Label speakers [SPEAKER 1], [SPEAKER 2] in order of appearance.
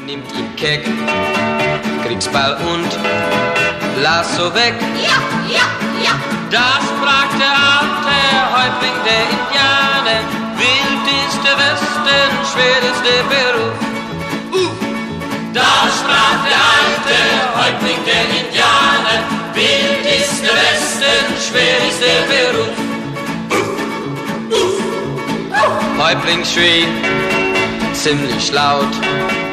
[SPEAKER 1] nimmt ihn keck, Kriegsball und Lasso weg.
[SPEAKER 2] Ja, ja, ja.
[SPEAKER 1] Da sprach der alte Häuptling der Indianer, wild ist der Westen, schwer ist der Beruf. Da sprach der alte Häuptling der Indianer, wild ist der Westen, schwer ist der Beruf. Häuptling schrie ziemlich laut,